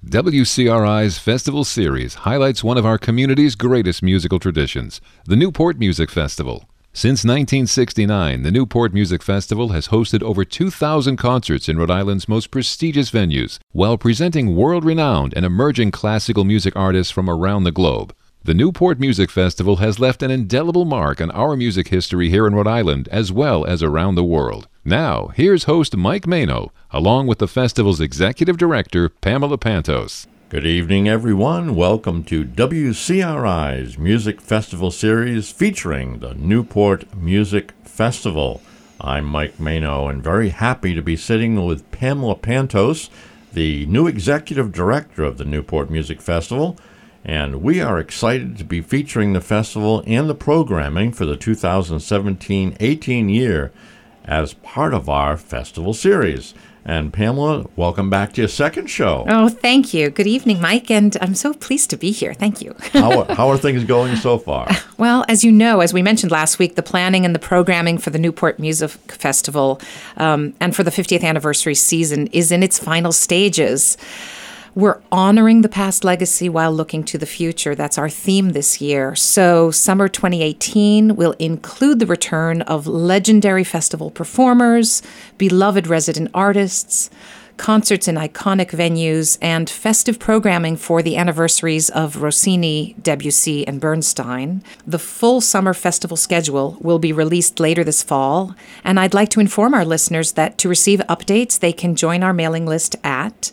WCRI's Festival Series highlights one of our community's greatest musical traditions, the Newport Music Festival. Since 1969, the Newport Music Festival has hosted over 2,000 concerts in Rhode Island's most prestigious venues, while presenting world-renowned and emerging classical music artists from around the globe. The Newport Music Festival has left an indelible mark on our music history here in Rhode Island, as well as around the world. Now, here's host Mike Mano, along with the festival's executive director, Pamela Pantos. Good evening, everyone. Welcome to WCRI's Music Festival Series featuring the Newport Music Festival. I'm Mike Mano and very happy to be sitting with Pamela Pantos, the new executive director of the Newport Music Festival. And we are excited to be featuring the festival and the programming for the 2017-18 year as part of our festival series. And Pamela, welcome back to your second show. Oh, thank you. Good evening, Mike, and I'm so pleased to be here. Thank you. How are things going so far? Well, as you know, as we mentioned last week, the planning and the programming for the Newport Music Festival and for the 50th anniversary season is in its final stages. We're honoring the past legacy while looking to the future. That's our theme this year. So summer 2018 will include the return of legendary festival performers, beloved resident artists, concerts in iconic venues, and festive programming for the anniversaries of Rossini, Debussy, and Bernstein. The full summer festival schedule will be released later this fall, and I'd like to inform our listeners that to receive updates, they can join our mailing list at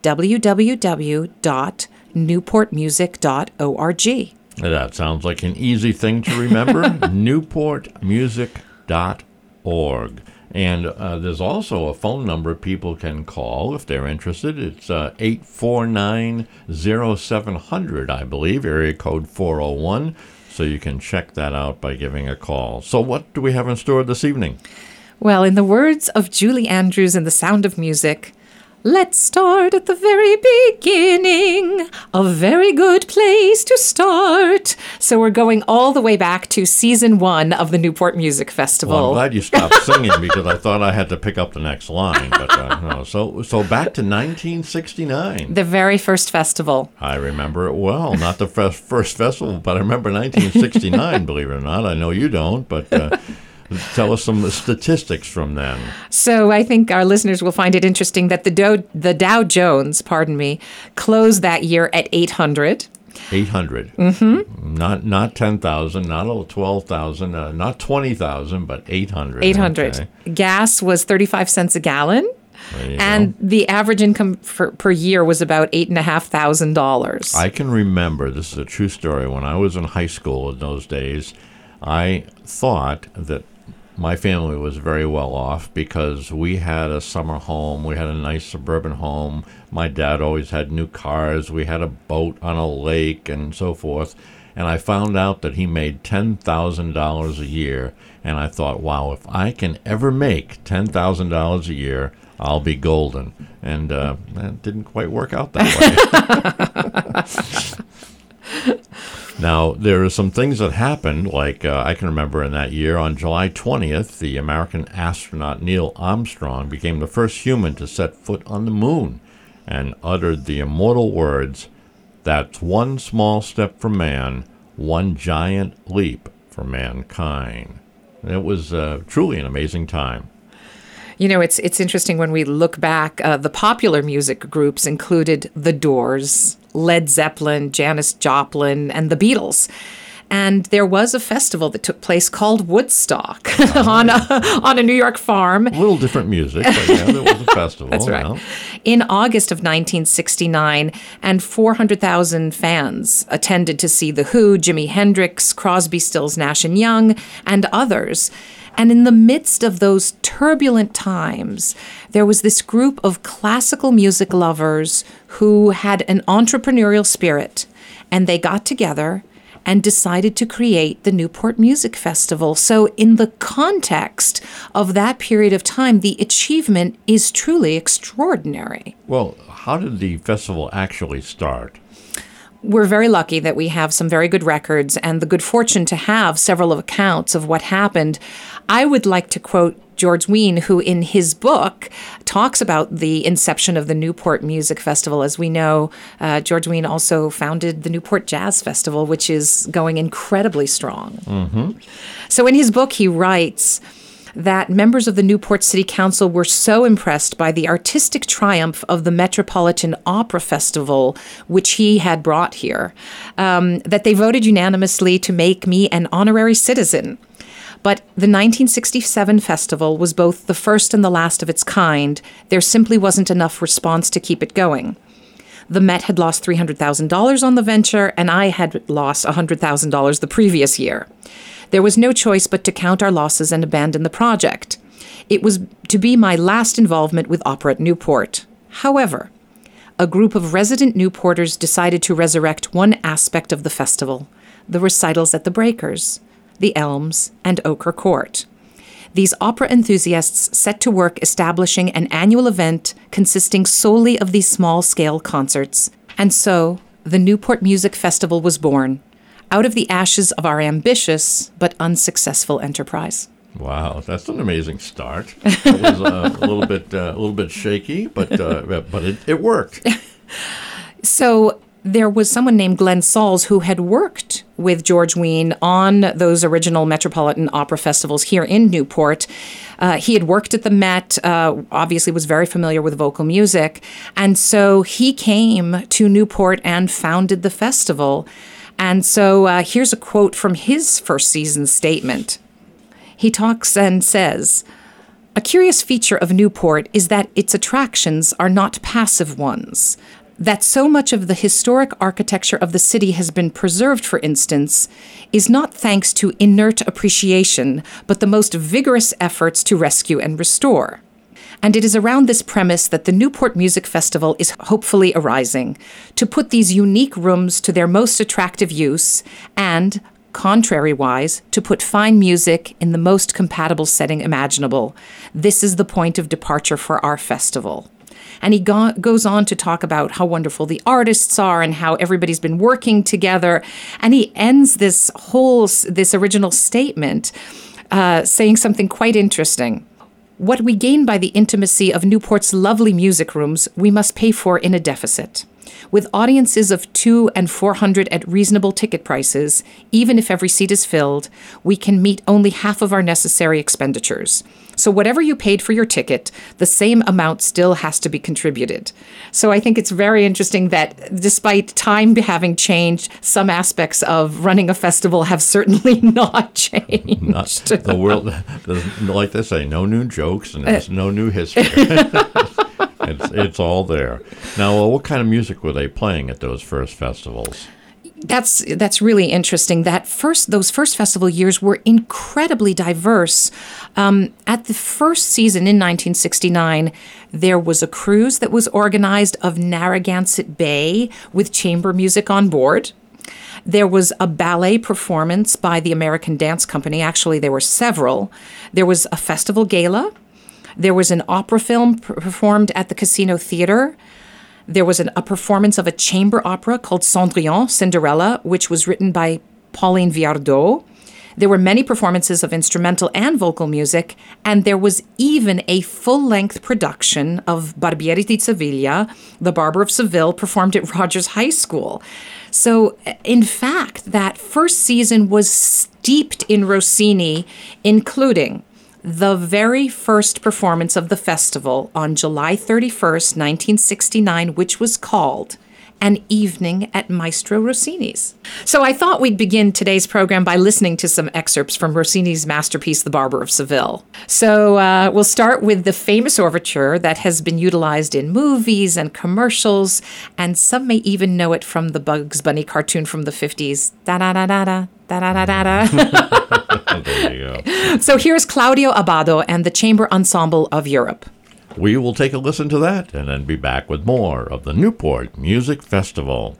www.newportmusic.org. That sounds like an easy thing to remember, newportmusic.org. And there's also a phone number people can call if they're interested. It's 849-0700, I believe, area code 401. So you can check that out by giving a call. So what do we have in store this evening? Well, in the words of Julie Andrews in The Sound of Music, let's start at the very beginning. A very good place to start. So we're going all the way back to season 1 of the Newport Music Festival. Well, I'm glad you stopped singing because I thought I had to pick up the next line. But no. So back to 1969. The very first festival. I remember it well. Not the first festival, but I remember 1969, believe it or not. I know you don't, but... tell us some statistics from then. So I think our listeners will find it interesting that the Dow Jones, closed that year at 800. 800. Mm-hmm. Not 10,000, not 12,000, not 20,000, but 800. 800. Okay. Gas was 35 cents a gallon. And the average income per year was about $8,500. I can remember, this is a true story, when I was in high school in those days, I thought that my family was very well off because we had a summer home. We had a nice suburban home. My dad always had new cars. We had a boat on a lake and so forth. And I found out that he made $10,000 a year. And I thought, wow, if I can ever make $10,000 a year, I'll be golden. And that didn't quite work out that way. Now, there are some things that happened, like I can remember in that year, on July 20th, the American astronaut Neil Armstrong became the first human to set foot on the moon and uttered the immortal words, "That's one small step for man, one giant leap for mankind." It was truly an amazing time. You know, it's interesting when we look back, the popular music groups included The Doors, Led Zeppelin, Janis Joplin, and the Beatles. And there was a festival that took place called Woodstock on a New York farm. A little different music, but yeah, there was a festival. That's right. Yeah. In August of 1969, and 400,000 fans attended to see The Who, Jimi Hendrix, Crosby, Stills, Nash & Young, and others. And in the midst of those turbulent times, there was this group of classical music lovers who had an entrepreneurial spirit, and they got together and decided to create the Newport Music Festival. So in the context of that period of time, the achievement is truly extraordinary. Well, how did the festival actually start? We're very lucky that we have some very good records and the good fortune to have several accounts of what happened. I would like to quote George Wein, who in his book talks about the inception of the Newport Music Festival. As we know, George Wein also founded the Newport Jazz Festival, which is going incredibly strong. Mm-hmm. So in his book, he writes that members of the Newport City Council were so impressed by the artistic triumph of the Metropolitan Opera Festival, which he had brought here, that they voted unanimously to make me an honorary citizen. But the 1967 festival was both the first and the last of its kind. There simply wasn't enough response to keep it going. The Met had lost $300,000 on the venture, and I had lost $100,000 the previous year. There was no choice but to count our losses and abandon the project. It was to be my last involvement with opera at Newport. However, a group of resident Newporters decided to resurrect one aspect of the festival, the recitals at the Breakers, the Elms, and Ochre Court. These opera enthusiasts set to work establishing an annual event consisting solely of these small-scale concerts. And so, the Newport Music Festival was born, out of the ashes of our ambitious but unsuccessful enterprise. Wow, that's an amazing start. It was a little bit shaky, but it worked. So there was someone named Glenn Sauls who had worked with George Wein on those original Metropolitan Opera festivals here in Newport. He had worked at the Met, obviously was very familiar with vocal music, and so he came to Newport and founded the festival. And so here's a quote from his first season statement. He talks and says, "A curious feature of Newport is that its attractions are not passive ones. That so much of the historic architecture of the city has been preserved, for instance, is not thanks to inert appreciation, but the most vigorous efforts to rescue and restore. And it is around this premise that the Newport Music Festival is hopefully arising, to put these unique rooms to their most attractive use and, contrary-wise, to put fine music in the most compatible setting imaginable. This is the point of departure for our festival." And he goes on to talk about how wonderful the artists are and how everybody's been working together. And he ends this original statement saying something quite interesting. "What we gain by the intimacy of Newport's lovely music rooms, we must pay for in a deficit. With audiences of 200 and 400 at reasonable ticket prices, even if every seat is filled, we can meet only half of our necessary expenditures. So whatever you paid for your ticket, the same amount still has to be contributed." So I think it's very interesting that despite time having changed, some aspects of running a festival have certainly not changed. The world, like they say, no new jokes and there's no new history. It's all there. Now, what kind of music were they playing at those first festivals? That's really interesting. Those first festival years were incredibly diverse. At the first season in 1969, there was a cruise that was organized of Narragansett Bay with chamber music on board. There was a ballet performance by the American Dance Company. Actually, there were several. There was a festival gala. There was an opera film performed at the Casino Theater. There was a performance of a chamber opera called Cendrillon, Cinderella, which was written by Pauline Viardot. There were many performances of instrumental and vocal music, and there was even a full-length production of Barbieri di Sevilla, The Barber of Seville, performed at Rogers High School. So, in fact, that first season was steeped in Rossini, including the very first performance of the festival on July 31st, 1969, which was called An Evening at Maestro Rossini's. So I thought we'd begin today's program by listening to some excerpts from Rossini's masterpiece, The Barber of Seville. So we'll start with the famous overture that has been utilized in movies and commercials, and some may even know it from the Bugs Bunny cartoon from the 50s. Da-da-da-da-da, da-da-da-da-da. There you go. So here's Claudio Abbado and the Chamber Ensemble of Europe. We will take a listen to that and then be back with more of the Newport Music Festival.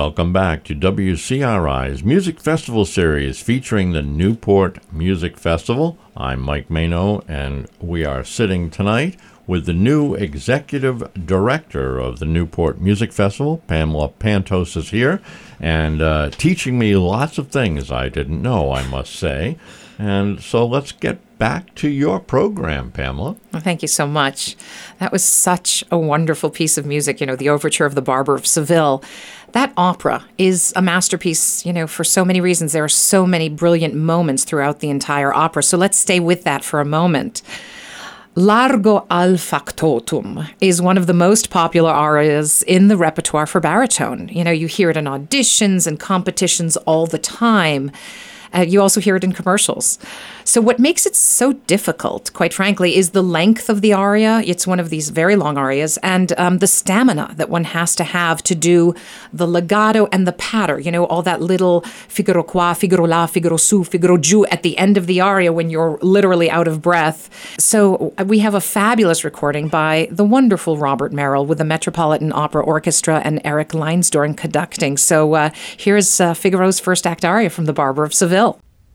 Welcome back to WCRI's Music Festival Series featuring the Newport Music Festival. I'm Mike Mano, and we are sitting tonight with the new executive director of the Newport Music Festival. Pamela Pantos is here, and teaching me lots of things I didn't know, I must say. And so let's get back to your program, Pamela. Well, thank you so much. That was such a wonderful piece of music, the overture of The Barber of Seville. That opera is a masterpiece, for so many reasons. There are so many brilliant moments throughout the entire opera. So let's stay with that for a moment. Largo al factotum is one of the most popular arias in the repertoire for baritone. You hear it in auditions and competitions all the time. You also hear it in commercials. So what makes it so difficult, quite frankly, is the length of the aria. It's one of these very long arias, and the stamina that one has to have to do the legato and the patter, all that little figaro qua, figaro la, figaro su, figaro giù at the end of the aria when you're literally out of breath. So we have a fabulous recording by the wonderful Robert Merrill with the Metropolitan Opera Orchestra and Eric Leinsdorn conducting. So here's Figaro's first act aria from The Barber of Seville.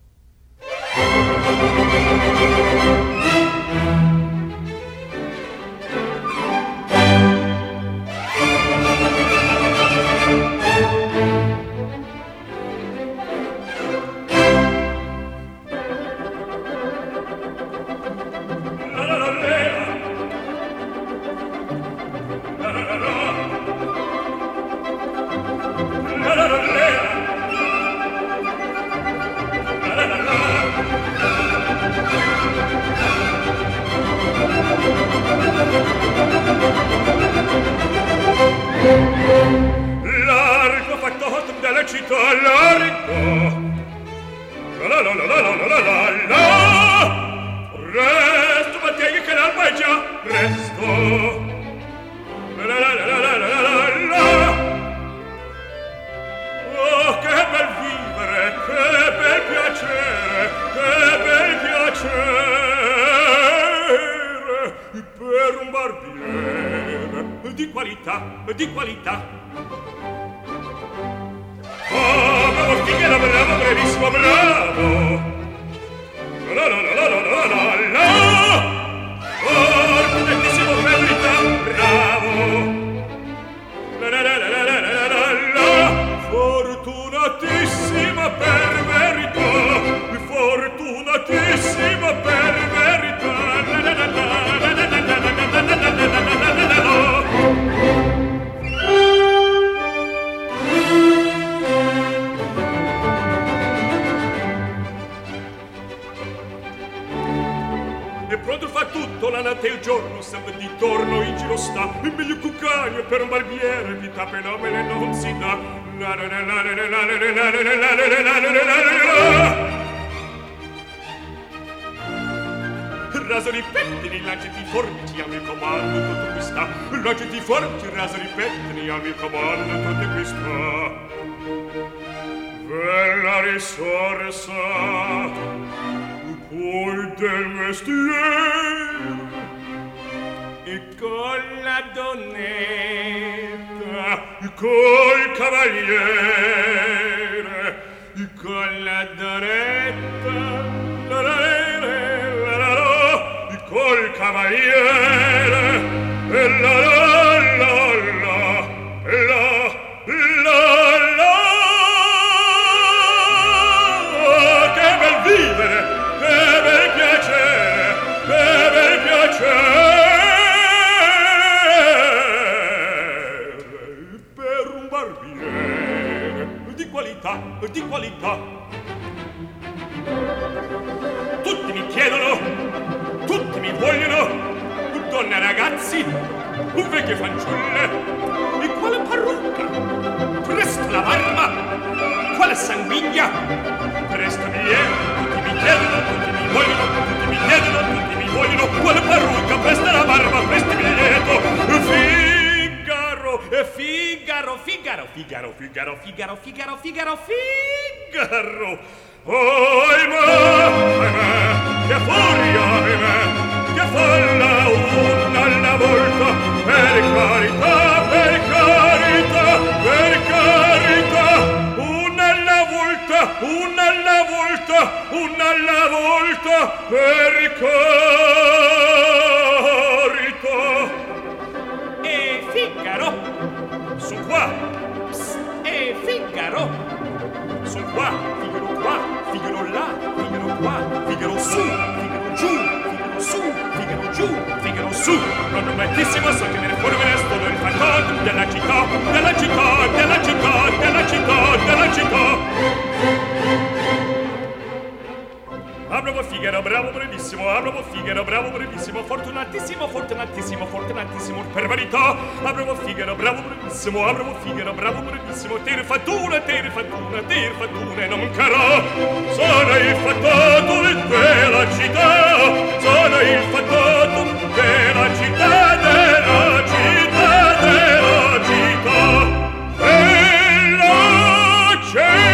Largo factotum della città, largo. La la la la la la la la la. Resto battaglia che l'alba è già presto. La la la la la la la la. Oh, che bel vivere, che bel piacere, che bel piacere per un barbiere di qualità, di qualità. Oh, bravo Figaro, bravo, bravissimo, bravo. La la la la la la la la. Oh, potentissimo per verità, bravo. La la la la la la la la la. Fortunatissima per verità, fortunatissima per verità. La la la la la la la la la la la la la la. E pronto fa tutto, la notte e il giorno, sempre di torno in giro sta, il meglio cucagno per un barbiere, di tapenomene non si dà. La la la la la la la la la la la la la. Rasori pettini, lanceti forbici al mio comando, tutto qui sta. Lanceti forbici, rasori pettini al mio comando, tutto qui sta. Bella risorsa, poi del mestiere, e con la donnetta, col cavaliere, con la donnetta, la la la la la, col cavaliere, e la la la la, la la la. Che bel vivere, che bel piacere, che bel piacere per un barbiere di qualità, di qualità. Tutti mi chiedono, tutti mi vogliono, donne e ragazzi, un vecchio fanciulle, e quale parrucca, presto la barba, quale sanguigna, presto tutti mi chiedono, tutti mi vogliono, tutti mi chiedono, tutti mi vogliono, quale parrucca, presto la barba, presto mi lieto, Figaro, Figaro, Figaro, Figaro, Figaro, Figaro, Figaro, Figaro, Figaro, oh, ahimè, che furia, ahimè, che folla una alla volta, per carità, per carità, per carità. volta per carità. E Figaro, su qua. Psst, e Figaro, su qua. Figaro qua, Figaro là, Figaro qua, Figaro su, Figaro giù, Figaro su, Figaro giù, Figaro su. Non romantissimo, so che nel fuori resto del fantasma della città, della città, della città, della città, della città. Bravo Figaro, bravo bravissimo, bravo Figaro, bravo bravissimo, fortunatissimo, fortunatissimo, fortunatissimo, per verità. Bravo Figaro, bravo bravissimo, bravo Figaro, bravo bravissimo, ter fattura, non carò. Sono il fattato della città, sono il fattato della città, della città, della città, della città.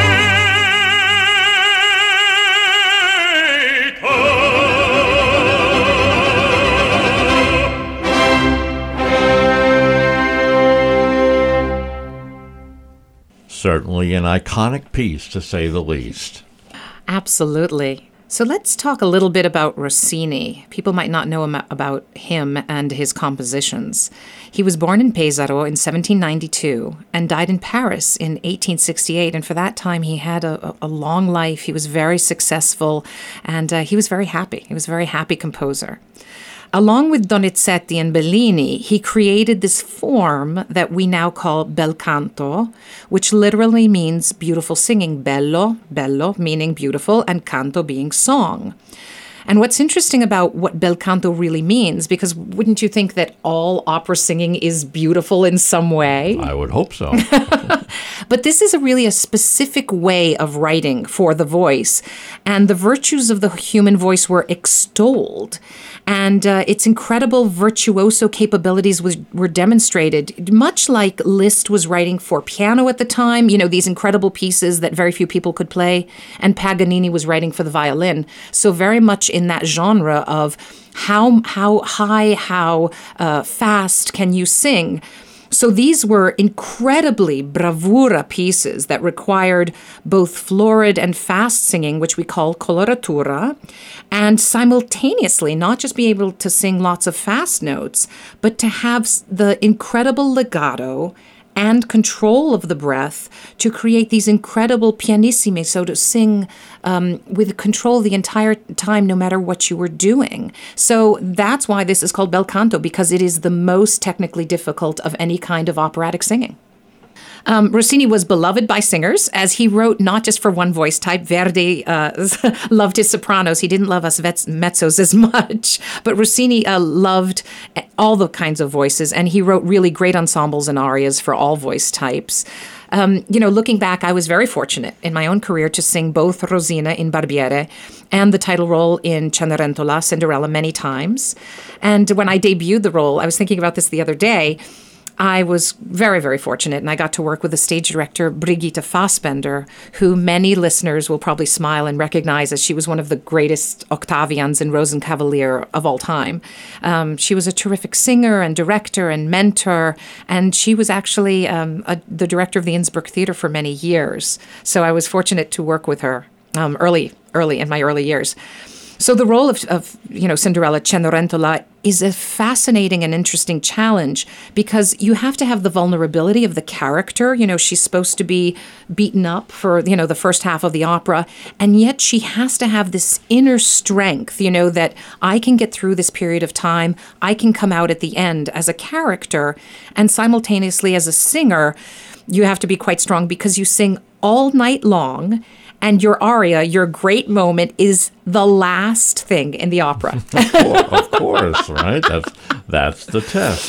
Certainly an iconic piece, to say the least. Absolutely. So let's talk a little bit about Rossini. People might not know about him and his compositions. He was born in Pesaro in 1792 and died in Paris in 1868. And for that time, he had a long life. He was very successful, and he was very happy. He was a very happy composer. Along with Donizetti and Bellini, he created this form that we now call bel canto, which literally means beautiful singing. Bello, bello, meaning beautiful, and canto being song. And what's interesting about what bel canto really means, because wouldn't you think that all opera singing is beautiful in some way? I would hope so. But this is really a specific way of writing for the voice, and the virtues of the human voice were extolled. And its incredible virtuoso capabilities were demonstrated, much like Liszt was writing for piano at the time, you know, these incredible pieces that very few people could play, and Paganini was writing for the violin. So very much in that genre of how high, how fast can you sing. So these were incredibly bravura pieces that required both florid and fast singing, which we call coloratura, and simultaneously not just be able to sing lots of fast notes, but to have the incredible legato and control of the breath to create these incredible pianissimi, so to sing with control the entire time, no matter what you were doing. So that's why this is called bel canto, because it is the most technically difficult of any kind of operatic singing. Rossini was beloved by singers, as he wrote not just for one voice type. Verdi loved his sopranos. He didn't love us mezzos as much. But Rossini loved all the kinds of voices, and he wrote really great ensembles and arias for all voice types. Looking back, I was very fortunate in my own career to sing both Rosina in Barbiere and the title role in Cenerentola, Cinderella, many times. And when I debuted the role, I was thinking about this the other day, I was very, very fortunate, and I got to work with the stage director, Brigitte Fassbender, who many listeners will probably smile and recognize as she was one of the greatest Octavians in Rosenkavalier of all time. She was a terrific singer and director and mentor, and she was actually the director of the Innsbruck Theater for many years. So I was fortunate to work with her early in my early years. So the role of Cinderella, Cenerentola, is a fascinating and interesting challenge because you have to have the vulnerability of the character. You know, she's supposed to be beaten up for, the first half of the opera, and yet she has to have this inner strength, that I can get through this period of time, I can come out at the end as a character, and simultaneously as a singer, you have to be quite strong because you sing all night long. And your aria, your great moment, is the last thing in the opera. Of course, right? That's the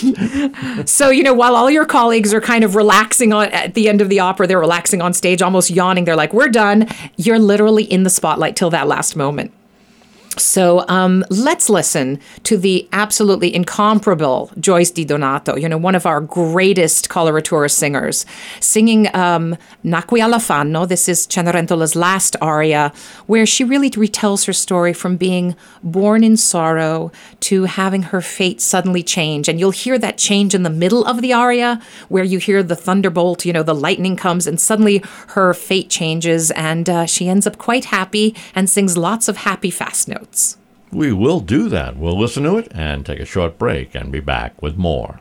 test. So, while all your colleagues are kind of relaxing at the end of the opera, they're relaxing on stage, almost yawning. They're like, we're done. You're literally in the spotlight till that last moment. So let's listen to the absolutely incomparable Joyce DiDonato, one of our greatest coloratura singers, singing Nacqui alla Fanno. This is Cenerentola's last aria, where she really retells her story from being born in sorrow to having her fate suddenly change. And you'll hear that change in the middle of the aria, where you hear the thunderbolt, the lightning comes, and suddenly her fate changes, and she ends up quite happy and sings lots of happy fast notes. We will do that. We'll listen to it and take a short break and be back with more.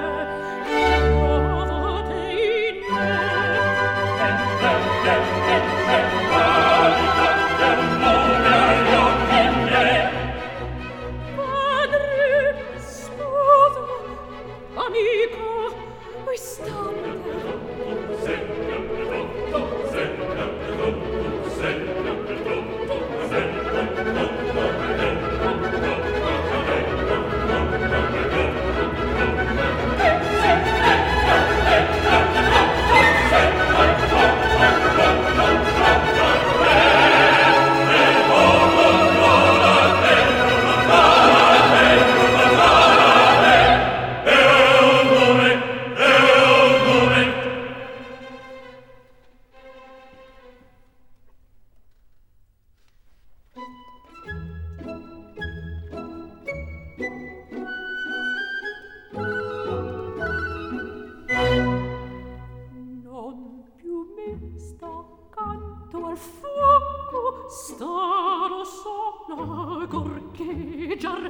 Yeah. al fuoco starò sola gorgheggiar,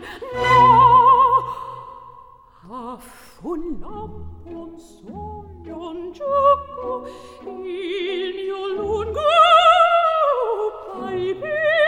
no, fu un lampo, un sogno, un gioco, il mio lungo palpitar.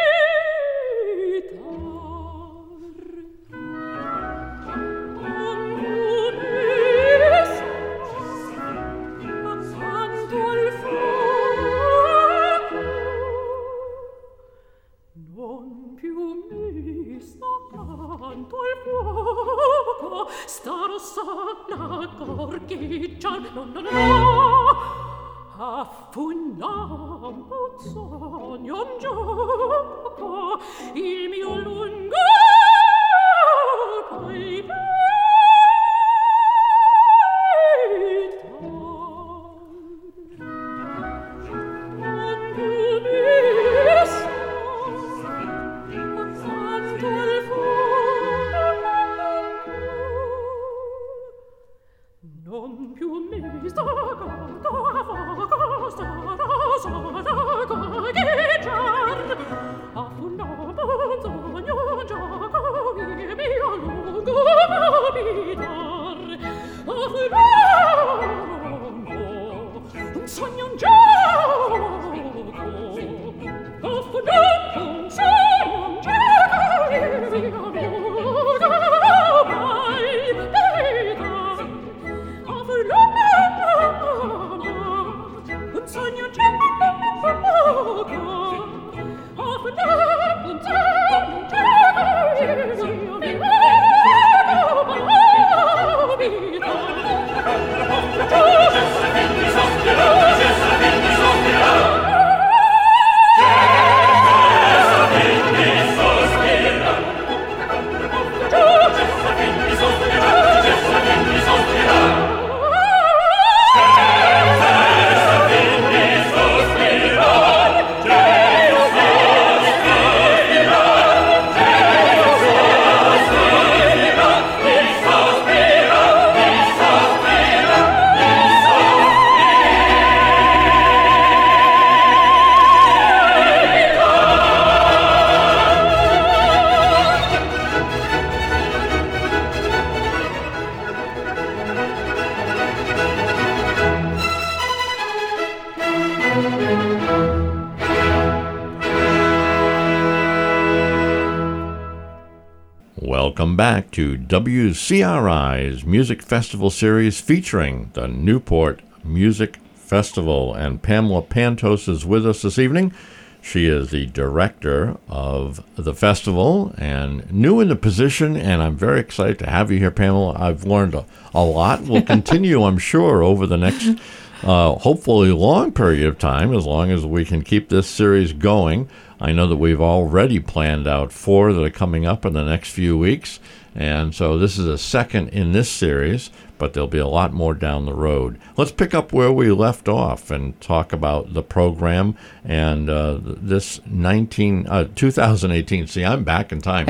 Starò sola gorgheggiar, no, fu un lampo, un sogno, un gioco, il mio lungo palpitar. Non più mi sta canto a fuoco, starò sola gorgheggiar, a un lampo, un sogno, un gioco, il mio lungo palpitar. A un lampo, un sogno, un gioco, a un lampo, un sogno, un gioco, il mio lungo palpitar. Un sogno gioco, un sogno Welcome back to WCRI's Music Festival Series featuring the Newport Music Festival. And Pamela Pantos is with us this evening. She is the director of the festival and new in the position, and I'm very excited to have you here, Pamela. I've learned a lot. We'll continue, I'm sure, over the next hopefully long period of time, as long as we can keep this series going. I know that we've already planned out 4 that are coming up in the next few weeks, and so this is a second in this series, but there'll be a lot more down the road. Let's pick up where we left off and talk about the program and this 2018. See, I'm back in time.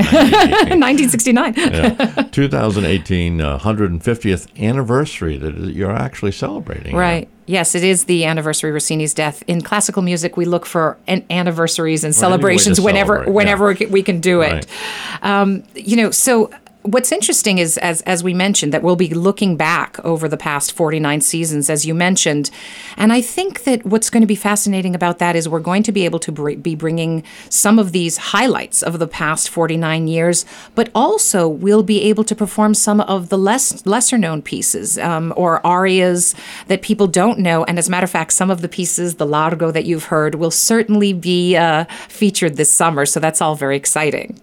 1969. Yeah, 2018 150th anniversary that you're actually celebrating. Right. Yes, it is the anniversary of Rossini's death. In classical music, we look for anniversaries and celebrations whenever we can do it. Right. So what's interesting is, as we mentioned, that we'll be looking back over the past 49 seasons, as you mentioned. And I think that what's going to be fascinating about that is we're going to be able to be bringing some of these highlights of the past 49 years, but also we'll be able to perform some of the lesser-known pieces or arias that people don't know. And as a matter of fact, some of the pieces, the Largo that you've heard, will certainly be featured this summer. So that's all very exciting.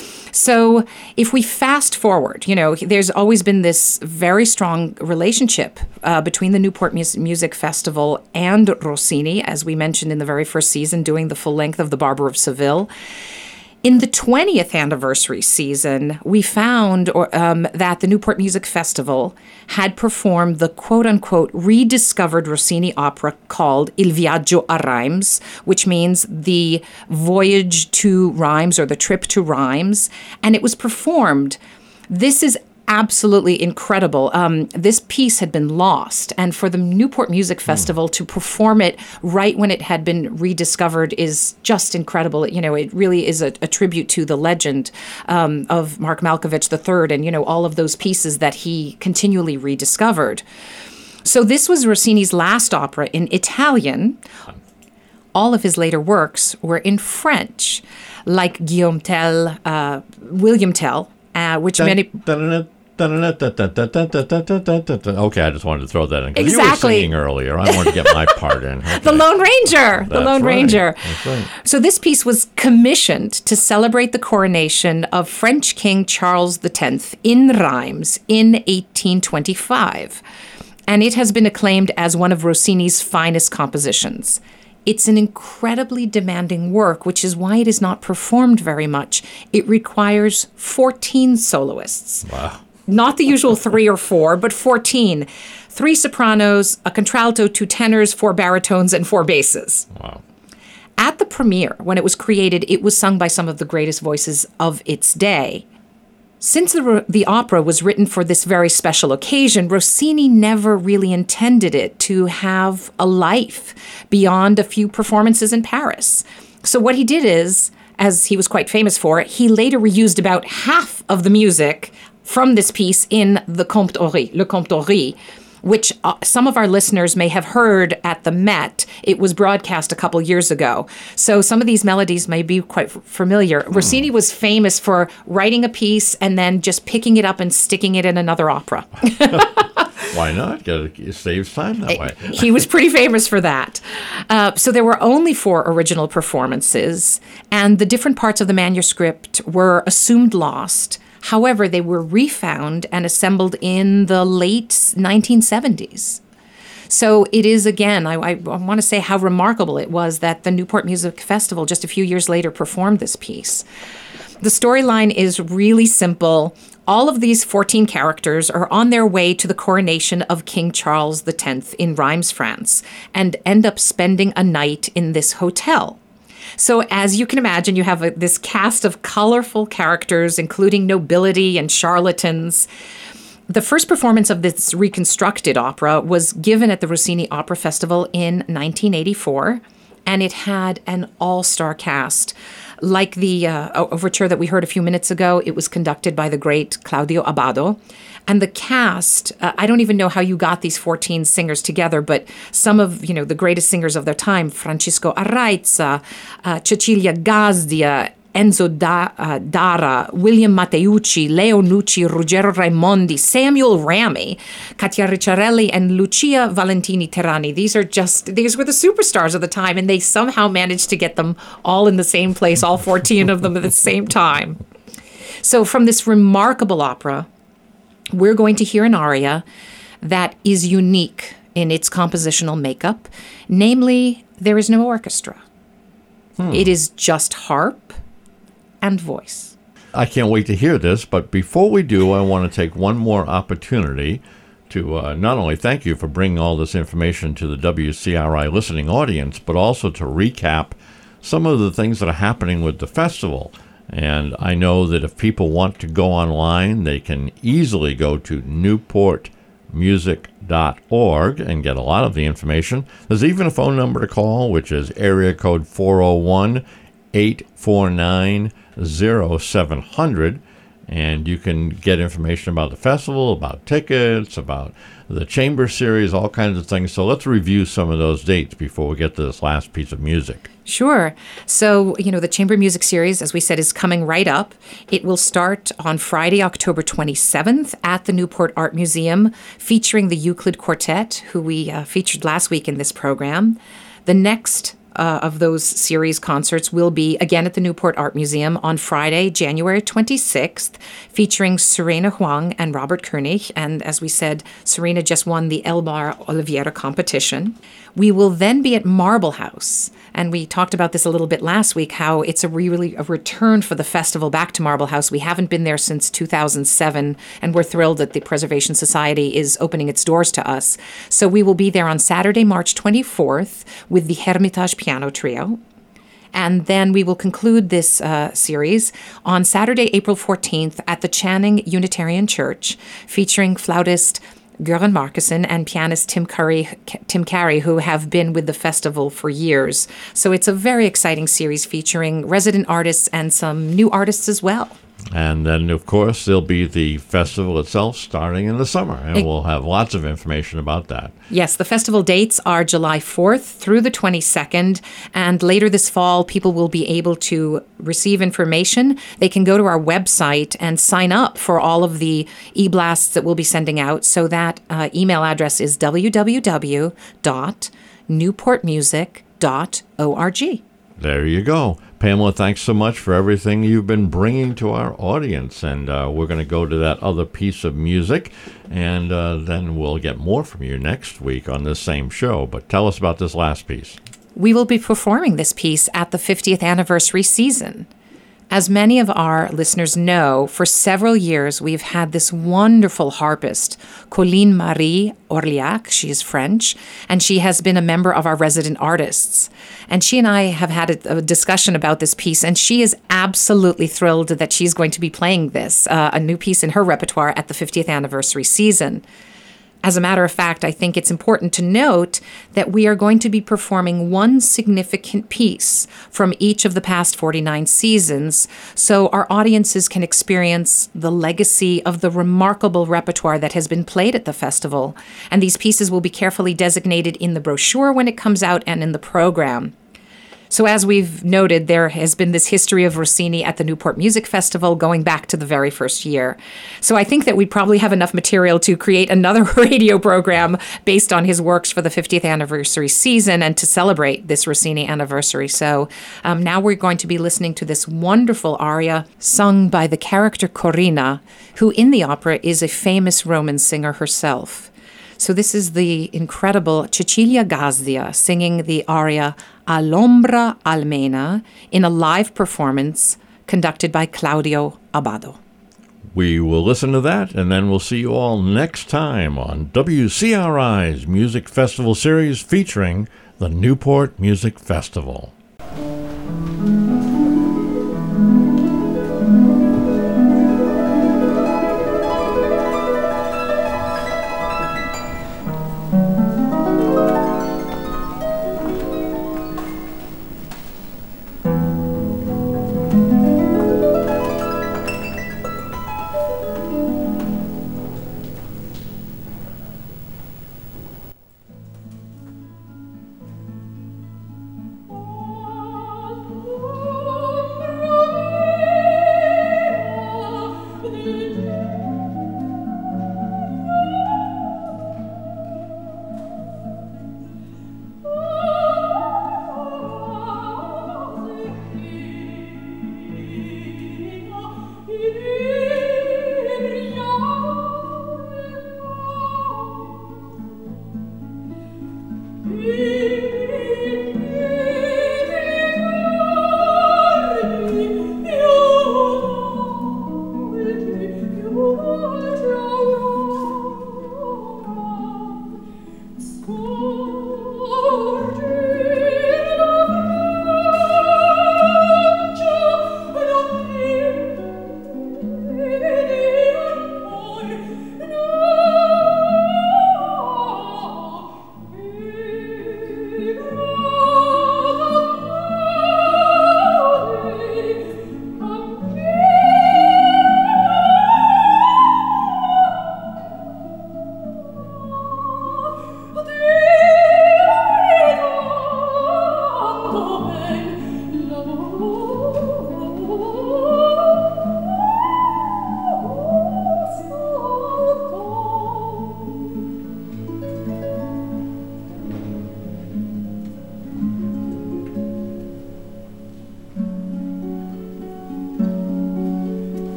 So if we fast forward, there's always been this very strong relationship between the Newport Music Festival and Rossini, as we mentioned in the very first season, doing the full length of The Barber of Seville. In the 20th anniversary season, we found that the Newport Music Festival had performed the quote-unquote rediscovered Rossini opera called Il Viaggio a Reims, which means the voyage to Reims or the trip to Reims. And it was performed. This is absolutely incredible. This piece had been lost, and for the Newport Music Festival to perform it right when it had been rediscovered is just incredible. It really is a tribute to the legend of Mark Malkovich III and, all of those pieces that he continually rediscovered. So this was Rossini's last opera in Italian. All of his later works were in French, like Guillaume Tell, William Tell, which many... Okay, I just wanted to throw that in. 'Cause Exactly. You were singing earlier. I wanted to get my part in. Okay. The Lone Ranger. The That's Lone right. Ranger. That's right. So this piece was commissioned to celebrate the coronation of French King Charles X in Reims in 1825. And it has been acclaimed as one of Rossini's finest compositions. It's an incredibly demanding work, which is why it is not performed very much. It requires 14 soloists. Wow. Not the usual 3 or 4, but 14. 3 sopranos, a contralto, 2 tenors, 4 baritones, and 4 basses. Wow. At the premiere, when it was created, it was sung by some of the greatest voices of its day. Since the opera was written for this very special occasion, Rossini never really intended it to have a life beyond a few performances in Paris. So what he did is, as he was quite famous for, he later reused about half of the music from this piece in Le Comte Ory, which some of our listeners may have heard at the Met. It was broadcast a couple years ago. So some of these melodies may be quite familiar. Rossini was famous for writing a piece and then just picking it up and sticking it in another opera. Why not? It saves time that way. He was pretty famous for that. So there were only 4 original performances, and the different parts of the manuscript were assumed lost. However, they were refound and assembled in the late 1970s. So it is, again, I want to say how remarkable it was that the Newport Music Festival just a few years later performed this piece. The storyline is really simple. All of these 14 characters are on their way to the coronation of King Charles X in Reims, France, and end up spending a night in this hotel. So as you can imagine, you have this cast of colorful characters, including nobility and charlatans. The first performance of this reconstructed opera was given at the Rossini Opera Festival in 1984, and it had an all-star cast. Like the overture that we heard a few minutes ago, it was conducted by the great Claudio Abbado. And the cast, I don't even know how you got these 14 singers together, but some of, the greatest singers of their time, Francisco Arraizza, Cecilia Gazdia, Enzo Dara, William Matteucci, Leo Nucci, Ruggero Raimondi, Samuel Rami, Katia Ricciarelli, and Lucia Valentini Terrani. These were the superstars of the time, and they somehow managed to get them all in the same place, all 14 of them at the same time. So from this remarkable opera, we're going to hear an aria that is unique in its compositional makeup. Namely, there is no orchestra. It is just harp and voice. I can't wait to hear this, but before we do, I want to take one more opportunity to not only thank you for bringing all this information to the WCRI listening audience, but also to recap some of the things that are happening with the festival. And I know that if people want to go online, they can easily go to newportmusic.org and get a lot of the information. There's even a phone number to call, which is area code 401-849-0700. And you can get information about the festival, about tickets, about the chamber series, all kinds of things. So let's review some of those dates before we get to this last piece of music. Sure. So, the Chamber Music Series, as we said, is coming right up. It will start on Friday, October 27th at the Newport Art Museum, featuring the Euclid Quartet, who we featured last week in this program. The next of those series concerts will be again at the Newport Art Museum on Friday, January 26th, featuring Serena Huang and Robert Koenig. And as we said, Serena just won the Elmar Oliveira competition. We will then be at Marble House. And we talked about this a little bit last week, how it's really a return for the festival back to Marble House. We haven't been there since 2007, and we're thrilled that the Preservation Society is opening its doors to us. So we will be there on Saturday, March 24th with the Hermitage Piano Trio. And then we will conclude this series on Saturday, April 14th at the Channing Unitarian Church, featuring flautist Göran Markussen and pianist Tim Carey, who have been with the festival for years. So it's a very exciting series featuring resident artists and some new artists as well. And then, of course, there'll be the festival itself starting in the summer, and we'll have lots of information about that. Yes, the festival dates are July 4th through the 22nd, and later this fall, people will be able to receive information. They can go to our website and sign up for all of the e-blasts that we'll be sending out. So that email address is www.newportmusic.org. There you go. Pamela, thanks so much for everything you've been bringing to our audience. And we're going to go to that other piece of music, and then we'll get more from you next week on this same show. But tell us about this last piece. We will be performing this piece at the 50th anniversary season. As many of our listeners know, for several years we've had this wonderful harpist, Colline Marie Orliac. She is French, and she has been a member of our resident artists. And she and I have had a discussion about this piece, and she is absolutely thrilled that she's going to be playing this, a new piece in her repertoire at the 50th anniversary season. As a matter of fact, I think it's important to note that we are going to be performing one significant piece from each of the past 49 seasons, so our audiences can experience the legacy of the remarkable repertoire that has been played at the festival. And these pieces will be carefully designated in the brochure when it comes out and in the program. So as we've noted, there has been this history of Rossini at the Newport Music Festival going back to the very first year. So I think that we probably have enough material to create another radio program based on his works for the 50th anniversary season and to celebrate this Rossini anniversary. So now we're going to be listening to this wonderful aria sung by the character Corina, who in the opera is a famous Roman singer herself. So this is the incredible Cecilia Gazdia singing the aria All'ombra almena in a live performance conducted by Claudio Abbado. We will listen to that, and then we'll see you all next time on WCRI's Music Festival Series featuring the Newport Music Festival. Oh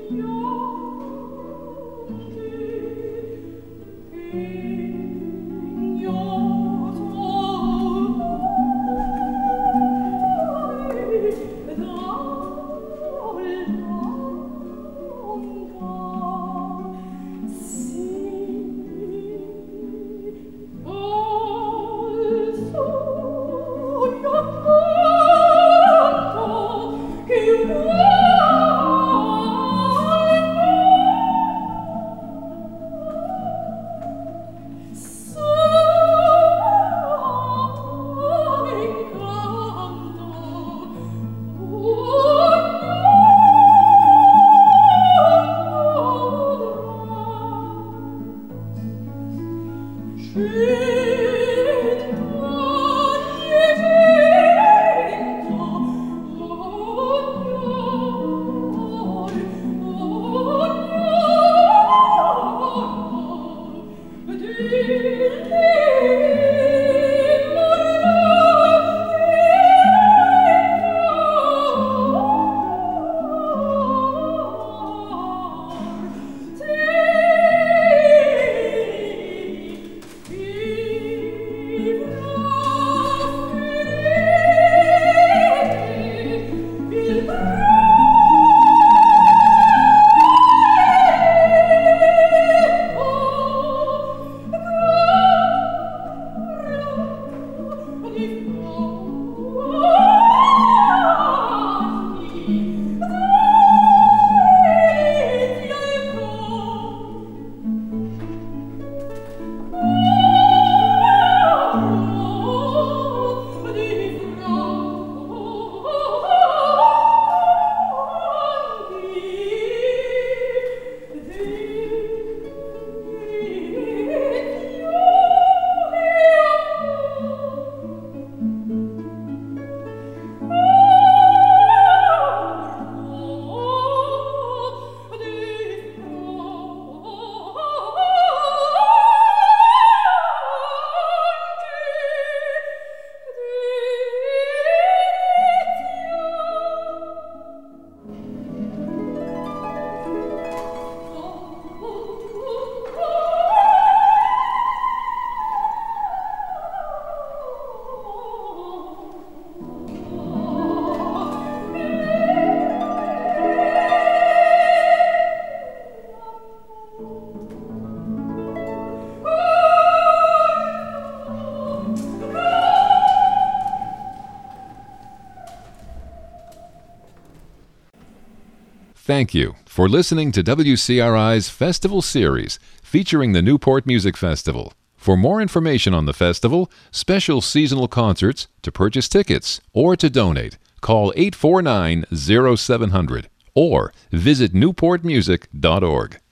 Thank you for listening to WCRI's Festival Series featuring the Newport Music Festival. For more information on the festival, special seasonal concerts, to purchase tickets, or to donate, call 849-0700 or visit newportmusic.org.